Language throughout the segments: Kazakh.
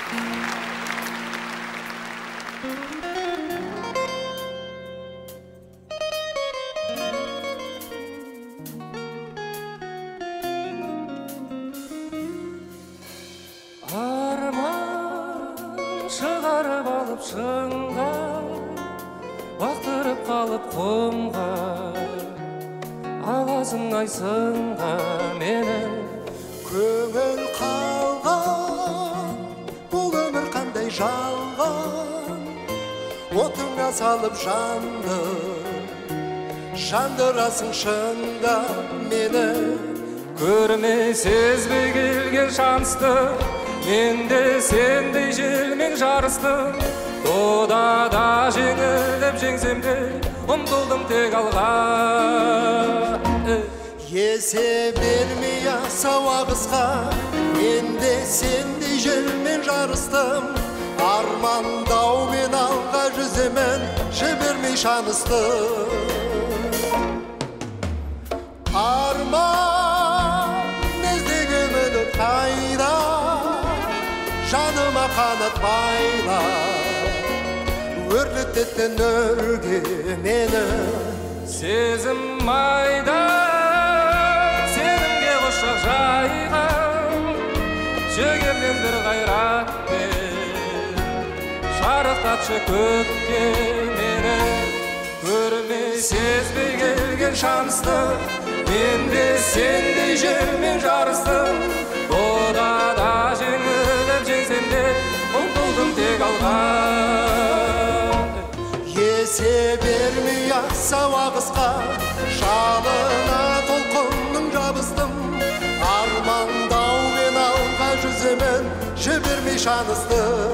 Шығарып алып шыңға, бақтырып қалып құмға, аласың ай сынға мені. Көңіл қалған, бұл өмір қандай жалған, отыңа салып жанды, жандырасың шында мені. Көрмей сезбей келген шансты, менде сендей желмен жарыстым. Додада жеңіліп жеңсем де, ұмтылдым тек алға. Есе бермей асау ағысқа, менде сендей желмен жарыстым. Армандаумен алға жүземен, жібермей шаныстым. Арман іздеген үміт қайда, жаныма қанат байла, өрлететін өрге мені. Сезім майда, сенімге құшақ жайған, жігерлендір қайратпен, шарықтатшы көкке мені. Көрмей сезбей келген шансты, менде сендей желмен жарыстым. Додада жеңіліп жеңсем де, ұмтылдым тек алға. Есе бермей асау ағысқа, жалына толқынның жабыстым. Армандаумен алға жүземен, жібермей шаныстым.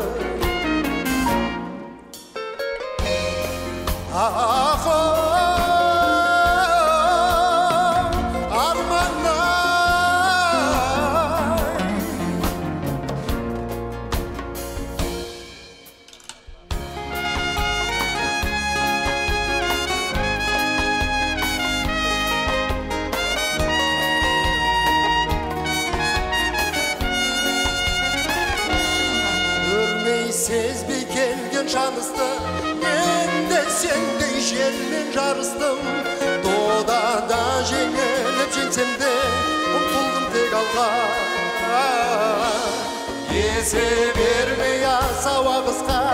Сезбей келген шанысты, менде сендей желмен жарыстым. Додада жеңіліп жеңсем де, ұмтылдым тек алға. Есе бермей асау ағысқа,